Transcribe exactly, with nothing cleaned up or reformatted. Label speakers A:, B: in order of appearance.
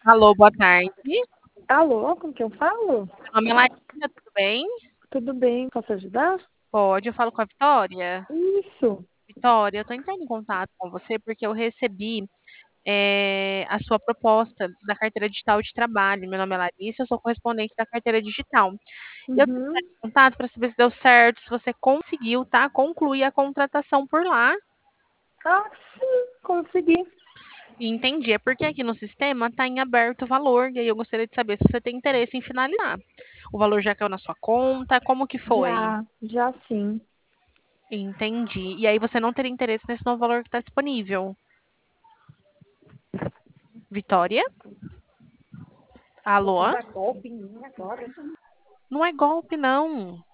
A: Alô, boa tarde.
B: Alô, com quem eu falo?
A: Meu nome é Larissa, tudo bem?
B: Tudo bem, posso ajudar?
A: Pode, eu falo com a Vitória?
B: Isso.
A: Vitória, eu tô entrando em contato com você porque eu recebi eh, a sua proposta da carteira digital de trabalho. Meu nome é Larissa, eu sou correspondente da carteira digital. E eu tô entrando
B: Uhum.
A: em contato para saber se deu certo, se você conseguiu, tá? Concluir a contratação por lá.
B: Ah, sim, consegui.
A: E entendi, é porque aqui no sistema está em aberto o valor, e aí eu gostaria de saber se você tem interesse em finalizar. O valor já caiu na sua conta, como que foi?
B: Já, já sim.
A: Entendi. E aí você não teria interesse nesse novo valor que está disponível. Vitória?
B: Você
A: Alô?
B: dá golpe em mim agora?
A: Não é golpe, não.